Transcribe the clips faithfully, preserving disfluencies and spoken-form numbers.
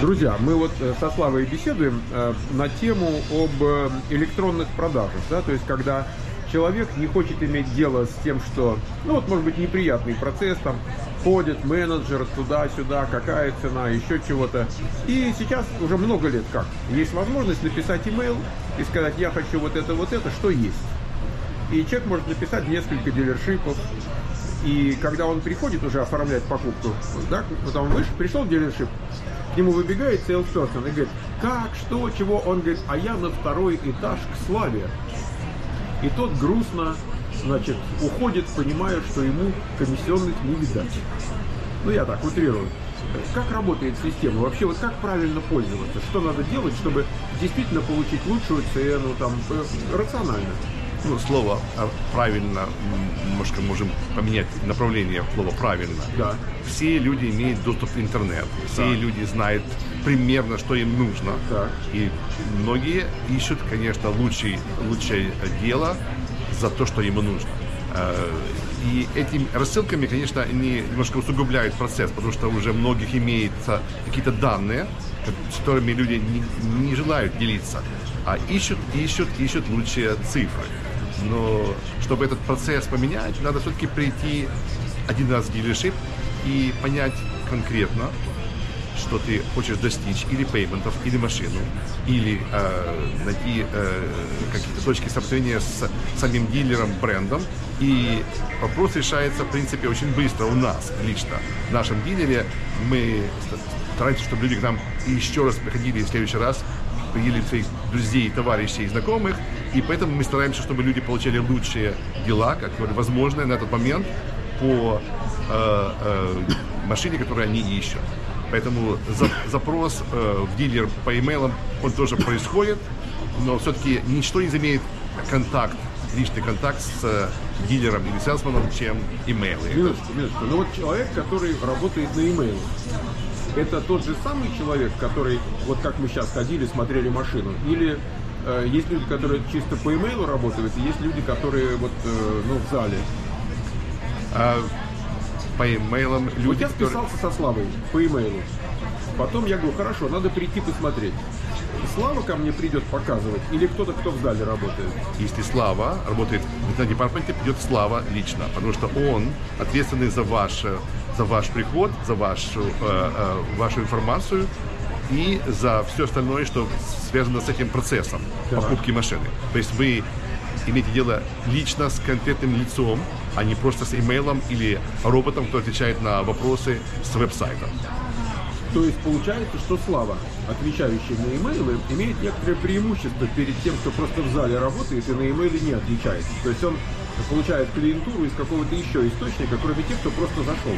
Друзья, мы вот со Славой беседуем э, на тему об э, электронных продажах, да, то есть когда человек не хочет иметь дело с тем, что, ну вот, может быть, неприятный процесс, там, ходит менеджер туда-сюда, какая цена, еще чего-то. И сейчас уже много лет как есть возможность написать имейл и сказать, я хочу вот это, вот это, что есть. И человек может написать несколько дилершипов. И когда он приходит уже оформлять покупку, да, вот он вышел, пришел в дилершип, к нему выбегает сейлсперсон и говорит, как, что, чего? Он говорит, а я на второй этаж к Славе. И тот грустно, значит, уходит, понимая, что ему комиссионных не видать. Ну, я так утрирую. Как работает система? Вообще, вот как правильно пользоваться? Что надо делать, чтобы действительно получить лучшую цену, там, рационально? Ну, слово «правильно», немножко можем поменять направление слова «правильно». Да. Все люди имеют доступ в интернет, все да. люди знают примерно, что им нужно. Да. И многие ищут, конечно, лучшее, лучшее дело за то, что ему нужно. И этими рассылками, конечно, они немножко усугубляют процесс, потому что уже у многих имеются какие-то данные, с которыми люди не, не желают делиться, а ищут, ищут, ищут лучшие цифры. Но чтобы этот процесс поменять, надо все-таки прийти один раз в дилершип и понять конкретно, что ты хочешь достичь, или пейментов, или машину, или э, найти э, какие-то точки соприкосновения с самим дилером, брендом. И вопрос решается, в принципе, очень быстро у нас лично. В нашем дилере мы стараемся, чтобы люди к нам еще раз приходили в следующий раз, приели своих друзей, товарищей, знакомых, и поэтому мы стараемся, чтобы люди получали лучшие дела, как возможно на этот момент, по э, э, машине, которую они ищут. Поэтому за, запрос э, в дилер по имейлам, он тоже происходит, но все-таки ничто не заменит контакт, личный контакт с э, дилером или селсманом, чем имейлы. Минуточку, минуточку. Ну вот человек, который работает на имейл, это тот же самый человек, который, вот как мы сейчас ходили, смотрели машину, или э, есть люди, которые чисто по имейлу работают, и есть люди, которые вот, э, ну, в зале? А, по имейлам люди, вот я которые... списался со Славой по имейлу. Потом я говорю, хорошо, надо прийти посмотреть. Слава ко мне придет показывать или кто-то, кто в зале работает? Если Слава работает в департаменте, придет Слава лично, потому что он ответственный за ваш, за ваш приход, за вашу, э, э, вашу информацию и за все остальное, что связано с этим процессом да. покупки машины. То есть вы имеете дело лично с конкретным лицом, а не просто с имейлом или роботом, кто отвечает на вопросы с веб-сайта. То есть получается, что Слава, отвечающий на имейлы, имеет некоторое преимущество перед тем, кто просто в зале работает и на имейле не отвечает. То есть он получает клиентуру из какого-то еще источника, кроме тех, кто просто зашел.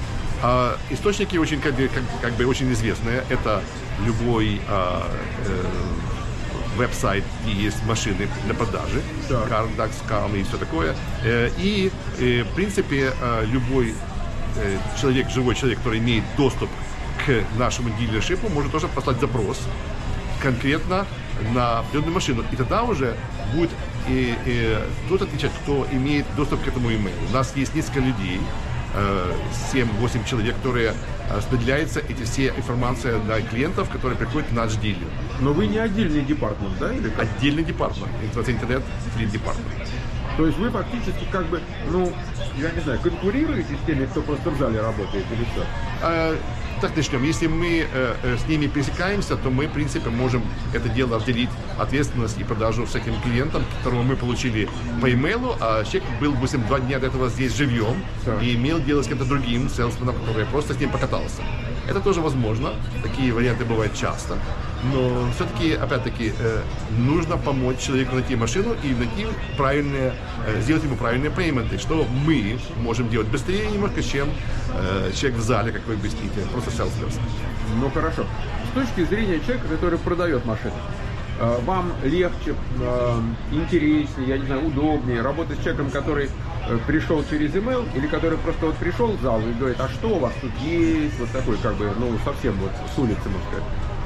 А, источники очень как, как, как бы очень известные. Это любой а, э, веб-сайт, где есть машины для продажи, да. CarDax, Car и все такое. Э, и, э, в принципе, э, любой э, человек, живой человек, который имеет доступ к нашему дилершипу, может тоже послать запрос конкретно на определенную машину. И тогда уже будет и, и, тот отвечать, кто имеет доступ к этому имейлу. У нас есть несколько людей, семь-восемь человек, которые распределяются эти все информация для клиентов, которые приходят в наш дилер. Но вы не отдельный департамент, да? Или как? Отдельный департамент. Информационный интернет, флит департамент. То есть вы фактически как бы, ну, я не знаю, конкурируете с теми, кто просто в зале работает или что? А, так начнем. Если мы э, с ними пересекаемся, то мы, в принципе, можем это дело разделить, ответственность и продажу с этим клиентом, которого мы получили по имейлу, а человек был, допустим, два дня до этого здесь живьем да. и имел дело с кем-то другим, селсменом, который просто с ним покатался. Это тоже возможно. Такие варианты бывают часто. Но все-таки, опять-таки, э, нужно помочь человеку найти машину и найти правильные, э, сделать ему правильные пейменты, что мы можем делать быстрее немножко, чем э, человек в зале, как вы объясните, просто селс-персон. Ну хорошо. С точки зрения человека, который продает машины, э, вам легче, э, интереснее, я не знаю, удобнее работать с человеком, который э, пришел через email, или который просто вот пришел в зал и говорит, а что у вас тут есть, вот такой, как бы, ну, совсем вот с улицы, можно сказать.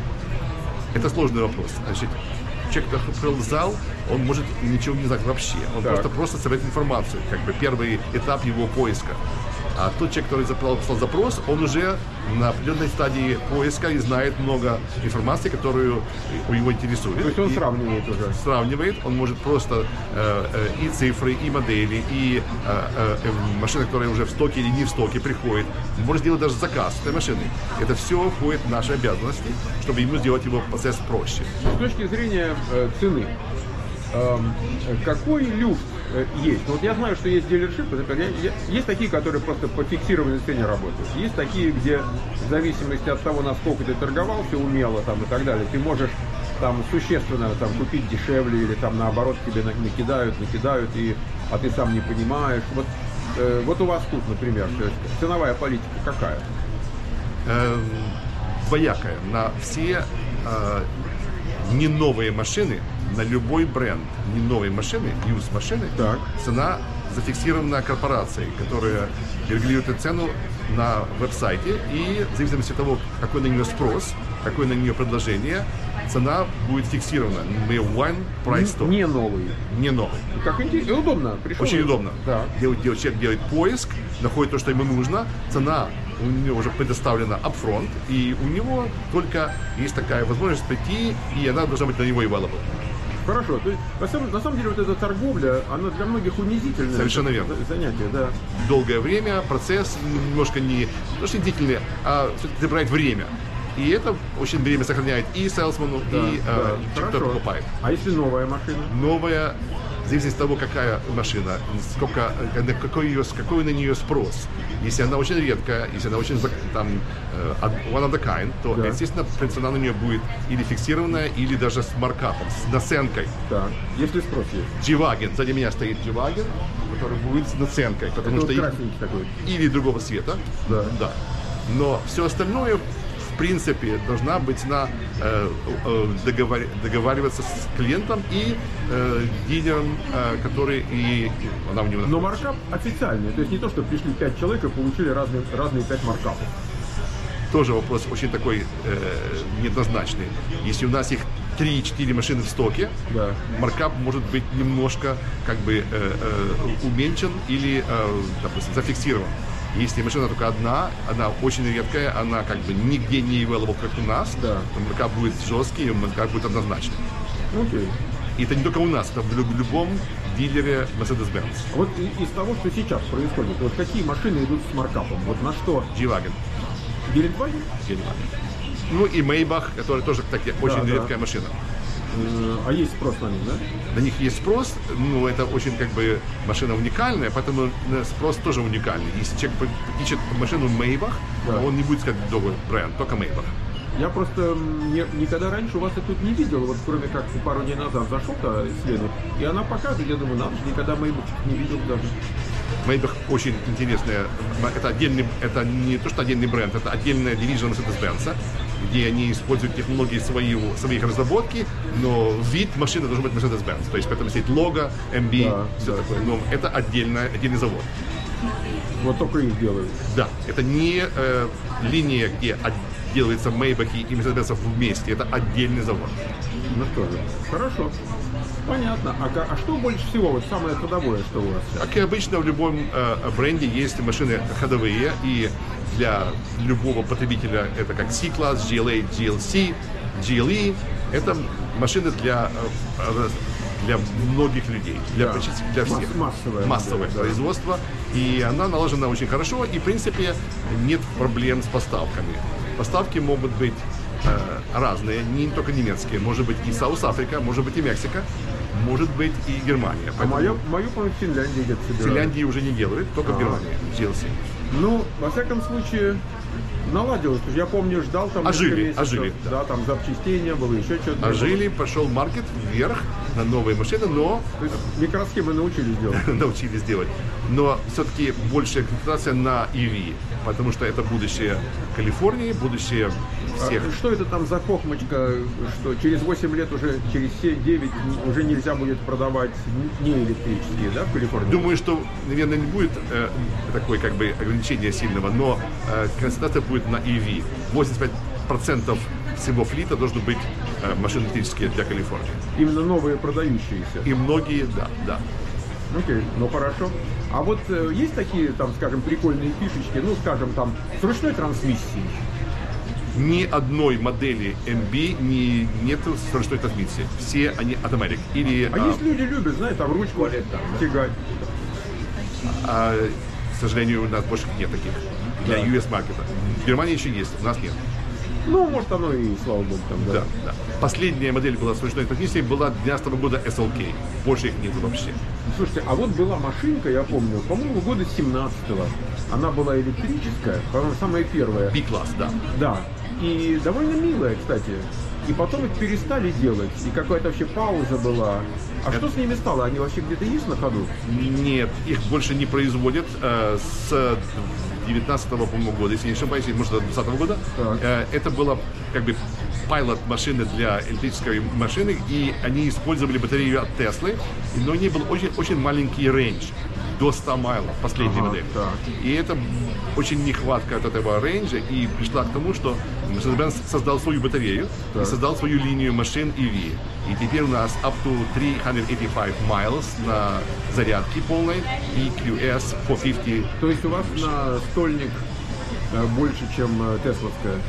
Это сложный вопрос. Значит, человек, который пришел в зал, он может ничего не знать вообще. Он так. просто, просто собирает информацию. Как бы первый этап его поиска. А тот человек, который послал запрос, он уже на определенной стадии поиска и знает много информации, которую его интересует. То есть он и сравнивает уже? Сравнивает, он может просто э, э, и цифры, и модели, и э, э, машины, которые уже в стоке или не в стоке приходят. Он может сделать даже заказ этой машины. Это все входит в наши обязанности, чтобы ему сделать его процесс проще. С точки зрения э, цены, э, какой люфт э, есть? Ну, вот я знаю, что есть дилершипы, например, я, я, есть такие, которые просто по фиксированной цене работают. Есть такие, где в зависимости от того, насколько ты торговался умело там, и так далее, ты можешь там существенно там, купить дешевле или там наоборот тебе накидают, накидают, и, а ты сам не понимаешь. Вот, э, вот у вас тут, например, то есть ценовая политика какая? Эм, двоякая. На все э, не новые машины, на любой бренд не новые машины, юз машины, Так. цена зафиксирована корпорацией, которая регулирует цену на веб-сайте, и в зависимости от того, какой на нее спрос, какое на нее предложение, цена будет фиксирована. Мы one price store. Не новые. Не новый. Как интересно, удобно. Пришел Очень и- удобно. Да. Делает, делает, человек делает поиск, находит то, что ему нужно, цена у него уже предоставлена upfront, и у него только есть такая возможность прийти, и она должна быть на него available. Хорошо. То есть, на самом, на самом деле, вот эта торговля, она для многих унизительная. Совершенно верно. Занятие, да. Долгое время, процесс немножко не то, что длительный, а все-таки забирает время. И это очень время сохраняет и селсману, Да, и да. э, кто Хорошо. покупает. А если новая машина? Новая, в зависимости от того, какая машина, сколько, э, на какой, ее, какой на нее спрос. Если она очень редкая, если она очень зак- там, э, one of a kind, то, Да. естественно, цена на нее будет или фиксированная, или даже с маркапом, с наценкой. Так. Если спрос есть. G-Wagen, сзади меня стоит G-Wagen, который будет с наценкой, потому Это что вот их- красненький такой. или другого цвета. Да. Да. Но все остальное, в принципе, должна быть цена э, э, договар- договариваться с клиентом и э, дилером, э, который и она у него Но находится. маркап официальный. То есть не то, что пришли пять человек и получили разные, разные пять маркапов. Тоже вопрос очень такой э, неоднозначный. Если у нас их три-четыре машины в стоке, Да. маркап может быть немножко как бы э, э, уменьшен или, э, допустим, зафиксирован. Если машина только одна, она очень редкая, она как бы нигде не available, как у нас, Да. то маркап будет жесткий, и маркап будет однозначный. Окей. И это не только у нас, это в лю- любом дилере Mercedes-Benz. Вот и- из того, что сейчас происходит, вот какие машины идут с маркапом? Вот на что? G-Wagen. Гелендваген? G-Wagen. Ну и Maybach, который тоже кстати, очень да. редкая машина. Э, А есть спрос на них, да? На них есть спрос, но это очень как бы машина уникальная, поэтому э, спрос тоже уникальный. Если человек ищет машину Maybach, Да. он не будет сказать другой бренд, только Maybach. Я просто м, не- никогда раньше у вас и тут не видел, вот кроме как пару дней назад зашел-то исследовать, и она показывает, я думаю, надо же, никогда Maybach не видел даже. Maybach очень интересная, это отдельный, это не то, что отдельный бренд, это отдельная дивизия Mercedes-Benz, где они используют технологии свои, своих разработки, но вид машины должен быть Mercedes-Benz, то есть поэтому стоит лого, эм би, Да, все да. такое, но это отдельная, отдельный завод. Вот только их делают. Да, это не э, линия, где от- делается Maybach и Mercedes вместе, это отдельный завод. Ну что же, хорошо. Понятно. А, ка- а что больше всего, вот самое ходовое, что у вас сейчас? Как и обычно, в любом э, бренде есть машины ходовые, и для любого потребителя это как C-класс, джи эл эй, джи эл си, джи эл и. Это машины для, э, для многих людей, для, Да. почти для Масс- всех. массовое Массовое модель, да. производство. И она налажена очень хорошо, и, в принципе, нет проблем с поставками. Поставки могут быть э, разные, не только немецкие. Может быть и Саус-Африка, может быть и Мексика, может быть и Германия. А Поэтому мою, мою, по-моему, в Финляндии где-то в собирают. Финляндии уже не делают, только в А. Германии, джи эл си. Ну, во всяком случае, наладилось. Я помню, ждал там Ожили, несколько месяцев. ожили, Да. да. там запчастей не было, еще что-то. не А было. жили, пошел маркет вверх на новые машины, но То есть микросхемы научились делать. научились делать. Но все-таки большая концентрация на и ви, потому что это будущее Калифорнии, будущее всех. А что это там за хохмочка, что через восемь лет уже, через семь-девять уже нельзя будет продавать не электрические, да, в Калифорнии? Думаю, что, наверное, не будет э, такой как бы ограничения сильного, но э, концентрация будет на и ви. восемьдесят пять процентов всего флита должны быть э, машины электрические для Калифорнии. Именно новые продающиеся. И многие, да, да. Окей, ну хорошо. А вот э, есть такие, там, скажем, прикольные фишечки, ну, скажем, там, с ручной трансмиссией? Ни одной модели эм би не, нет с ручной трансмиссией. Все они automatic. Или, А, а есть люди любят, знаете, там ручку тягать. А, к сожалению, у нас больше нет таких. Для Да. ю эс маркета. В Германии еще есть, у нас нет. Ну, может, оно и, слава богу, там, да. Да, да. Последняя модель была с ручной трансмиссией, была двенадцатого года эс эл кей. Больше их нет вообще. Слушайте, а вот была машинка, я помню, по-моему, года семнадцатого. Она была электрическая, по-моему, самая первая. B-класс, да. Да. И довольно милая, кстати. И потом их перестали делать. И какая-то вообще пауза была. А что с ними стало? Они вообще где-то есть на ходу? Нет, их больше не производят э, с девятнадцатого, по-моему, года, если не ошибаюсь, может, до двадцатого года. Э, это была как бы пилот машины для электрической машины, и они использовали батарею от Теслы, но у нее был очень, очень маленький рейндж. До ста майлов, последняя Ага, модель. так. И это очень нехватка от этого рейнджа, и пришла к тому, что Mercedes-Benz создал свою батарею, Так. и создал свою линию машин и ви. И теперь у нас up to триста восемьдесят пять miles на зарядке полной и кью эс четыреста пятьдесят. То есть у вас на стольник э, больше, чем э, тесловская?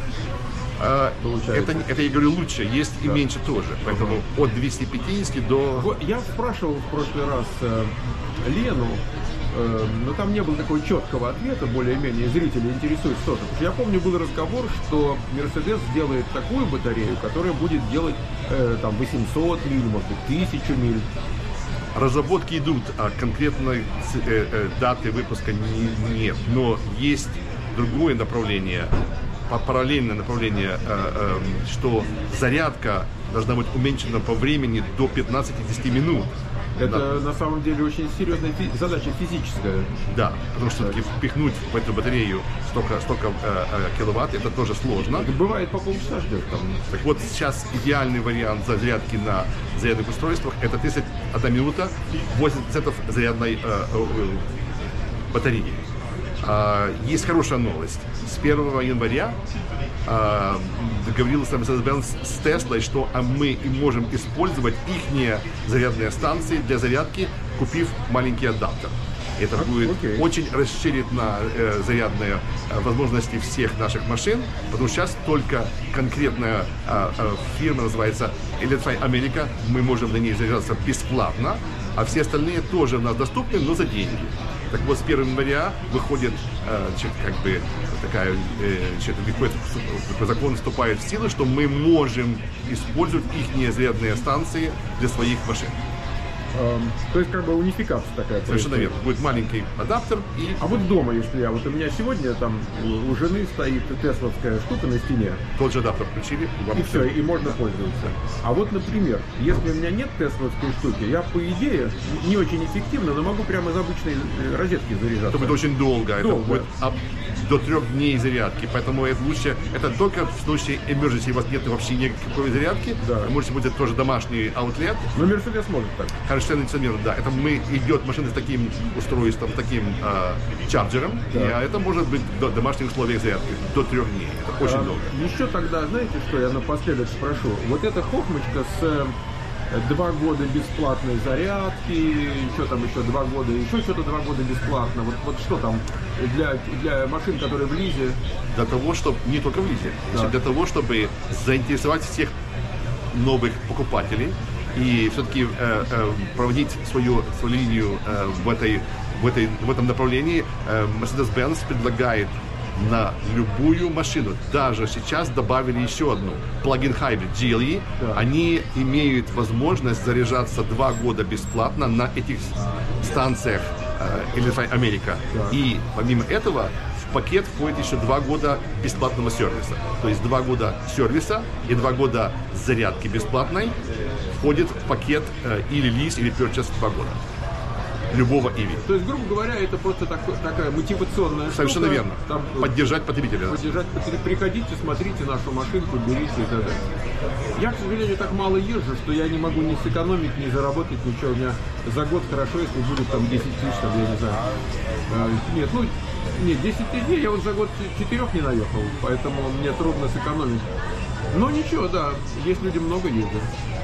А, Получается. это, не- это, я говорю, лучше, есть и Да. меньше тоже. Поэтому от двухсот пятидесяти до... Вот я спрашивал в прошлый раз э, Лену, э, но там не было такого четкого ответа, более-менее зрители интересуются тоже. Потому что я помню, был разговор, что Mercedes сделает такую батарею, которая будет делать э, там восемьсот миль, может быть, тысячу миль. Разработки идут, а конкретной ц- э, э, даты выпуска не- нет. Но есть другое направление, па- параллельное направление, э, э, что зарядка должна быть уменьшена по времени до пятнадцати-десяти минут. Это на самом деле очень серьезная фи- задача физическая. Да, потому что все-таки впихнуть в эту батарею столько, столько э, э, киловатт, это тоже сложно. Бывает по полчаса ждешь там. Так вот, сейчас идеальный вариант зарядки на зарядных устройствах – это тридцать одна минута, восемьдесят процентов зарядной э, э, батареи. А, есть хорошая новость. С первого января а, договорился Mercedes-Benz с Tesla, что а мы и можем использовать их зарядные станции для зарядки, купив маленький адаптер. Это А, будет окей. очень расширит на э, зарядные э, возможности всех наших машин, потому что сейчас только конкретная э, э, фирма называется Electrify America, мы можем на ней заряжаться бесплатно, а все остальные тоже у нас доступны, но за деньги. Так вот, с первого января выходит, э, значит, как бы такая, э, значит, такой, такой закон вступает в силу, что мы можем использовать их зарядные станции для своих машин. Эм, то есть как бы унификация такая. Совершенно происходит. верно. Будет маленький адаптер и А вот дома, если я, вот у меня сегодня там у у жены стоит тесловская штука на стене, тот же адаптер включили. вам и все, и можно пользоваться. А вот, например, если у меня нет тесловской штуки, я, по идее, не очень эффективно, но могу прямо из обычной э, розетки заряжаться. Это будет очень долго, это Долго. будет ап- до трех дней зарядки, поэтому это лучше, это только в случае emergency, у вас нет вообще никакой зарядки, Да. вы можете будет тоже домашний аутлет, Но Мерседес может так. совершенно несомненно, да, это мы идет машина с таким устройством, таким э, чарджером, Да. и, а это может быть до домашних условиях зарядки, до трех дней, это очень А, долго. Еще тогда, знаете, что я напоследок спрошу? Вот эта хохмочка с э, два года бесплатной зарядки, что там еще два года, еще что-то два года бесплатно. Вот, вот что там для, для машин, которые в лизе? Для того, чтобы, не только в лизе, Да. значит, для того, чтобы заинтересовать всех новых покупателей и все-таки э, э, проводить свою, свою линию э, в, этой, в, этой, в этом направлении, э, Mercedes-Benz предлагает на любую машину, даже сейчас добавили еще одну, Plug-in Hybrid джи эл и, Да. они имеют возможность заряжаться два года бесплатно на этих станциях э, Electrify America. Да. И помимо этого в пакет входит еще два года бесплатного сервиса. То есть два года сервиса и два года зарядки бесплатной входит в пакет э, или лиз, или purchase два года. Любого и ви. То есть, грубо говоря, это просто такой- такая мотивационная Совершенно штука. верно. Там, э, Поддержать потребителя. поддержать, потр- приходите, смотрите нашу машинку, берите и так далее. Я, к сожалению, так мало езжу, что я не могу ни сэкономить, ни заработать ничего. У меня за год хорошо, если будет там десять тысяч, там, я не знаю. Э, Нет, ну, нет, десять тысяч, я вот за год четырех не наехал, поэтому мне трудно сэкономить. Но ничего, да, есть люди много ездят.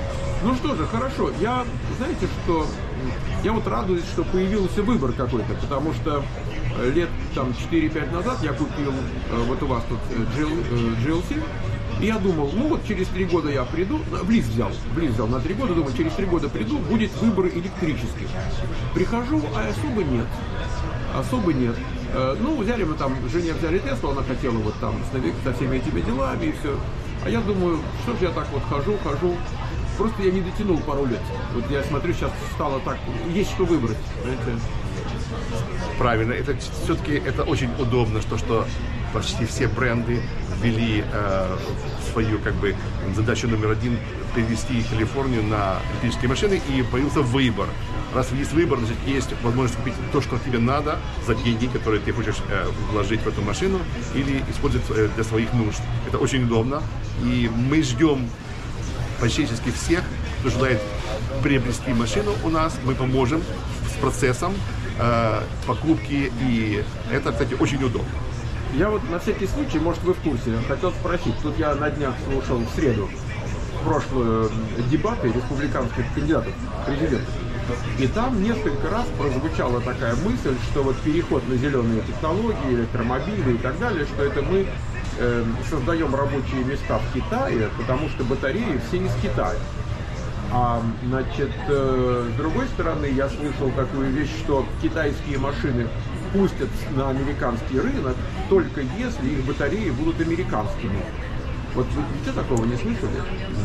Ну что же, хорошо. Я, знаете, что я вот радуюсь, что появился выбор какой-то, потому что лет там четыре-пять назад я купил э, вот у вас тут джи эл си, и я думал, ну вот через три года я приду, Близ взял, Близ взял на три года, думаю, через три года приду, будет выбор электрический. Прихожу, а особо нет, особо нет. Э, ну, взяли мы там, жене взяли Теслу, она хотела вот там с, со всеми этими делами и все. А я думаю, что же я так вот хожу, хожу. Просто я не дотянул пару лет. Вот я смотрю, сейчас стало так, есть что выбрать, понимаете? Правильно, это все-таки это очень удобно, что, что почти все бренды ввели э, свою как бы задачу номер один перевести Калифорнию на электрические машины, и появился выбор. Раз есть выбор, значит, есть возможность купить то, что тебе надо, за деньги, которые ты хочешь э, вложить в эту машину, или использовать э, для своих нужд. Это очень удобно, и мы ждем практически всех, кто желает приобрести машину у нас, мы поможем с процессом э, покупки, и это, кстати, очень удобно. Я вот на всякий случай, может, вы в курсе, хотел спросить, тут я на днях слушал в среду прошлые дебаты республиканских кандидатов в президенты, и там несколько раз прозвучала такая мысль, что вот переход на зеленые технологии, электромобили и так далее, что это мы э, создаем рабочие места в Китае, потому что батареи все из Китая. А, значит, э, с другой стороны, я слышал такую вещь, что китайские машины пустят на американский рынок только если их батареи будут американскими. Вот вы ничего такого не слышали?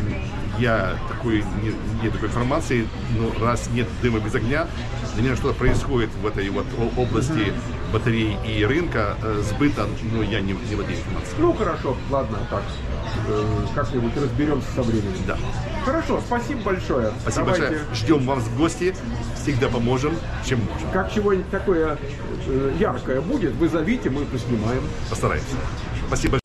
Я такой, не, нет такой информации, но раз нет дыма без огня, для меня что-то происходит в этой вот области батарей и рынка, э, сбыта, но я не, не владею информацией. Ну хорошо, ладно, так, э, как-нибудь разберемся со временем. Да. Хорошо, спасибо большое. Спасибо Давайте... большое. Ждем вас в гости, всегда поможем, чем можем. Как чего-нибудь такое э, яркое будет, вы зовите, мы поснимаем. Постараемся. Спасибо большое.